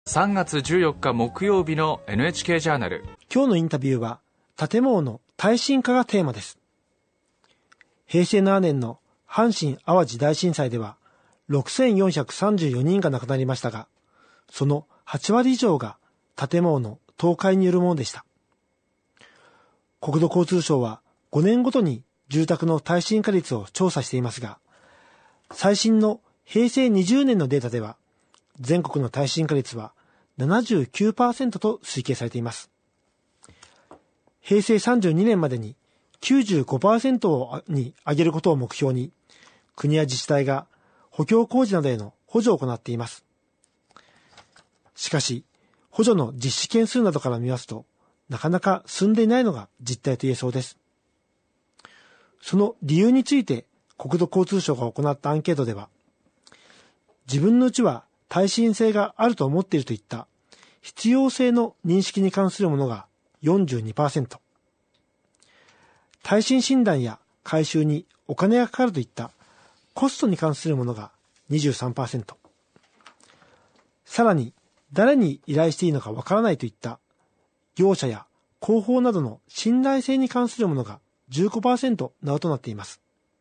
3月14日木曜日の NHK ジャーナル。 今日のインタビューは建物の耐震化がテーマです。平成7年の阪神・淡路大震災では6434人が亡くなりましたが、その8割以上が建物の倒壊によるものでした。国土交通省は5年ごとに住宅の耐震化率を調査していますが、最新の平成20年のデータでは全国の耐震化率は 79% と推計されています。平成32年までに 95% に上げることを目標に、国や自治体が補強工事などへの補助を行っています。しかし、補助の実施件数などから見ますと、なかなか進んでいないのが実態と言えそうです。その理由について国土交通省が行ったアンケートでは、自分のうちは耐震性があると思っているといった必要性の認識に関するものが 42%、耐震診断や改修にお金がかかるといったコストに関するものが 23%、さらに誰に依頼していいのかわからないといった業者や広報などの信頼性に関するものが 15% などとなっています。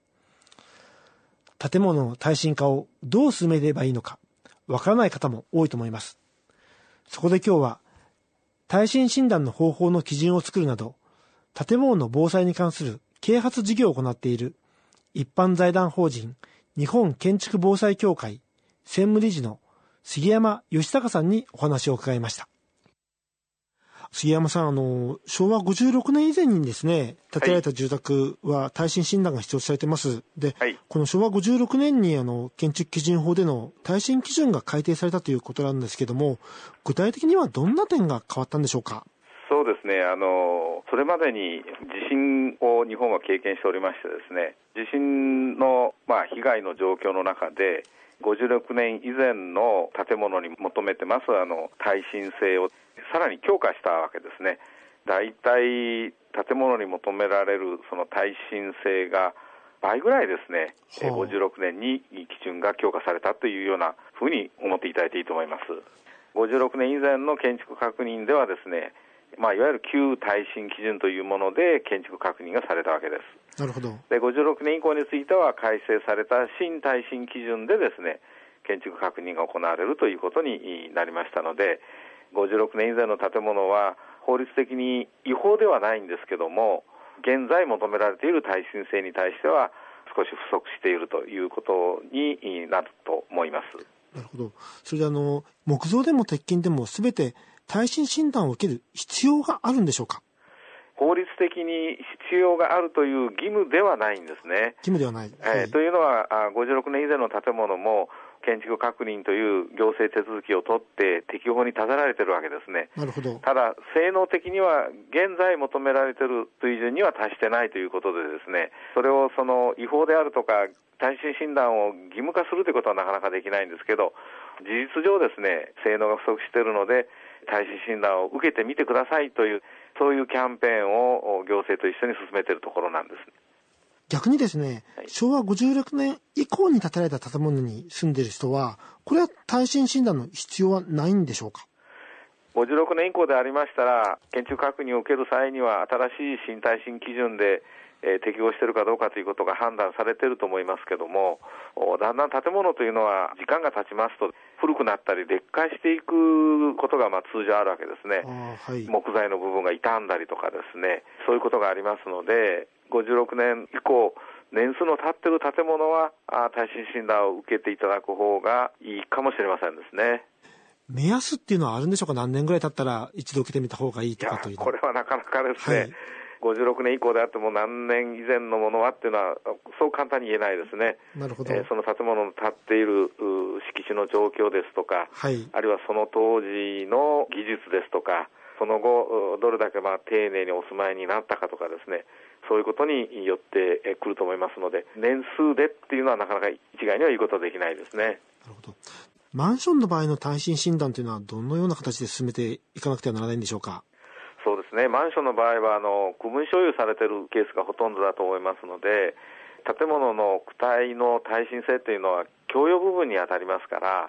建物の耐震化をどう進めればいいのかわからない方も多いと思います。そこで今日は耐震診断の方法の基準を作るなど、建物の防災に関する啓発事業を行っている一般財団法人日本建築防災協会専務理事の杉山義孝さんにお話を伺いました。杉山さん、昭和56年以前にですね、建てられた住宅は耐震診断が必要とされています。で、この昭和56年に建築基準法での耐震基準が改定されたということなんですけども、具体的にはどんな点が変わったんでしょうか？ そうですね、それまでに地震を日本は経験しておりましてですね、地震の、被害の状況の中で56年以前の建物に求めてます耐震性をさらに強化したわけですね。だいたい建物に求められるその耐震性が倍ぐらいですね、56年に基準が強化されたというようなふうに思っていただいていいと思います。56年以前の建築確認ではですね、いわゆる旧耐震基準というもので建築確認がされたわけです。 なるほど。 で、56年以降については改正された新耐震基準でですね、建築確認が行われるということになりましたので、56年以前の建物は法律的に違法ではないんですけども、現在求められている耐震性に対しては少し不足しているということになると思います。 なるほど。それで木造でも鉄筋でも全て耐震診断を受ける必要があるんでしょうか？ 法律的に必要があるという義務ではないんですね。 義務ではない。 というのは56年以前の建物も建築確認という行政手続きを取って適法に立てられているわけですね。 なるほど。 ただ性能的には現在求められている水準には達してないということでですね、それを違法であるとか耐震診断を義務化するということはなかなかできないんですけど、事実上ですね、性能が不足しているので耐震診断を受けてみてくださいという、そういうキャンペーンを行政と一緒に進めているところなんです。 逆にですね、昭和56年以降に建てられた建物に住んでいる人は、これは耐震診断の必要はないんでしょうか ？56年以降でありましたら、建築確認を受ける際には新しい新耐震基準で適合しているかどうかということが判断されていると思いますけども、だんだん建物というのは時間が経ちますと古くなったり劣化していくことが通常あるわけですね。木材の部分が傷んだりとかですね、そういうことがありますので、56年以降年数の経っている建物は耐震診断を受けていただく方がいいかもしれませんですね。 目安っていうのはあるんでしょうか？何年ぐらい経ったら一度受けてみた方がいいとかというのは。 これはなかなかですね、56年以降であっても何年以前のものはっていうのはそう簡単に言えないですね。 なるほど。 その建物の建っている敷地の状況ですとか、あるいはその当時の技術ですとか、その後どれだけ丁寧にお住まいになったかとかですね、そういうことによってくると思いますので、年数でっていうのはなかなか一概には言うことはできないですね。 なるほど。マンションの場合の耐震診断というのはどのような形で進めていかなくてはならないんでしょうか？ そうですね、マンションの場合は区分所有されているケースがほとんどだと思いますので、建物の躯体の耐震性というのは共用部分に当たりますから、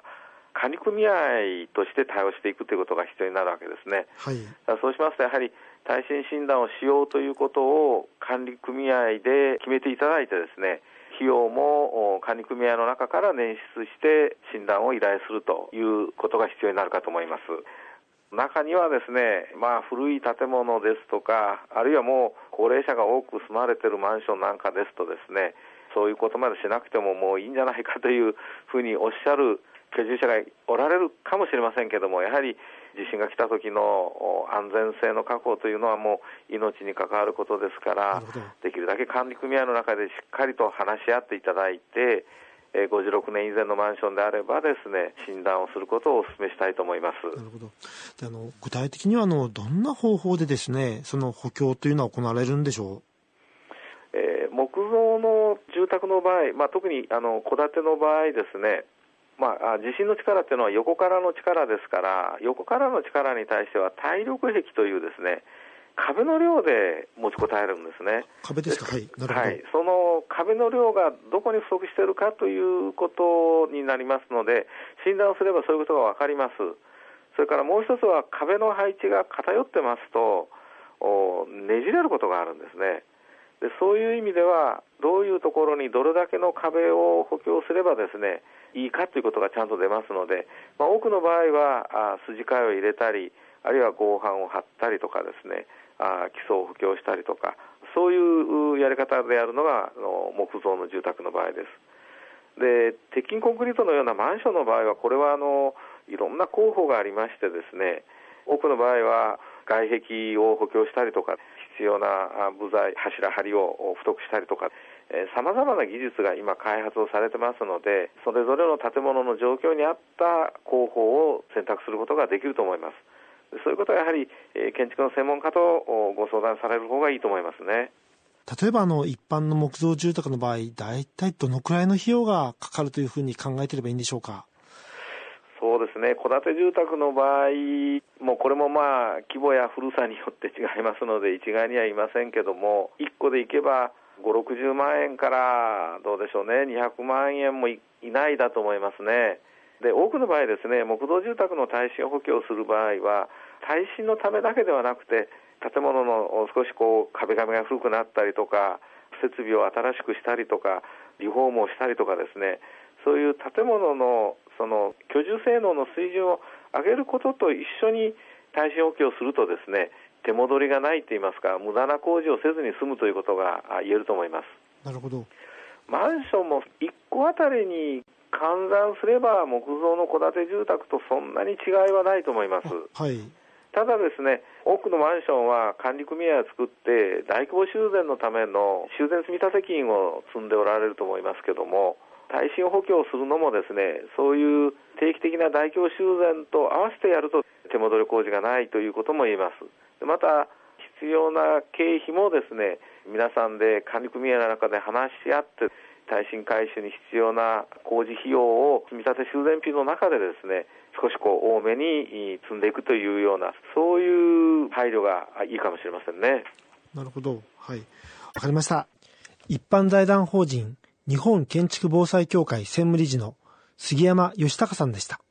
管理組合として対応していくということが必要になるわけですね。 はい。 そうしますとやはり耐震診断をしようということを管理組合で決めていただいてですね、費用も管理組合の中から捻出して診断を依頼するということが必要になるかと思います。中にはですね、古い建物ですとか、あるいはもう高齢者が多く住まれているマンションなんかですとですね、そういうことまでしなくてももういいんじゃないかというふうにおっしゃる居住者がおられるかもしれませんけども、やはり地震が来た時の安全性の確保というのはもう命に関わることですから、できるだけ管理組合の中でしっかりと話し合っていただいて、56年以前のマンションであればですね、診断をすることをお勧めしたいと思います。 なるほど。で、具体的にはどんな方法でですね、その補強というのは行われるんでしょう？ 木造の住宅の場合、特に戸建ての場合ですね、地震の力というのは横からの力ですから、横からの力に対しては耐力壁というですね、壁の量で持ちこたえるんですね。 壁ですか。はい。なるほど。 はい。その壁の量がどこに不足しているかということになりますので、診断をすればそういうことが分かります。それからもう一つは壁の配置が偏ってますとねじれることがあるんですね。で、そういう意味ではどういうところにどれだけの壁を補強すればですね、いいかということがちゃんと出ますので、多くの場合は筋交いを入れたり、あるいは合板を張ったりとかですね、基礎を補強したりとか、そういうやり方でやるのが木造の住宅の場合です。で、鉄筋コンクリートのようなマンションの場合は、これはいろんな候補がありましてですね、多くの場合は外壁を補強したりとか、必要な部材、柱、梁を太くしたりとか、さまざまな技術が今開発をされてますので、それぞれの建物の状況に合った工法を選択することができると思います。そういうことはやはり建築の専門家とご相談される方がいいと思いますね。 例えば一般の木造住宅の場合、大体どのくらいの費用がかかるというふうに考えていればいいんでしょうか？ そうですね、戸建て住宅の場合もこれも規模や古さによって違いますので一概には言いませんけども、1戸でいけば5、60万円からどうでしょうね、200万円もいないだと思いますね。で、多くの場合ですね、木造住宅の耐震補強をする場合は耐震のためだけではなくて、建物の少し壁紙が古くなったりとか、設備を新しくしたりとか、リフォームをしたりとかですね、そういう建物のその居住性能の水準を上げることと一緒に耐震補強をするとですね、手戻りがないといいますか、無駄な工事をせずに済むということが言えると思います。 なるほど。 マンションも1戸あたりに換算すれば木造の戸建て住宅とそんなに違いはないと思います。 はい。 ただですね、多くのマンションは管理組合を作って大規模修繕のための修繕積立金を積んでおられると思いますけども、耐震補強をするのもですね、そういう定期的な大規模修繕と合わせてやると手戻り工事がないということも言えます。また必要な経費もですね、皆さんで管理組合の中で話し合って耐震改修に必要な工事費用を積立修繕費の中でですね、少し多めに積んでいくというような、そういう配慮がいいかもしれませんね。 なるほど。はい。わかりました。一般財団法人日本建築防災協会専務理事の杉山義孝さんでした。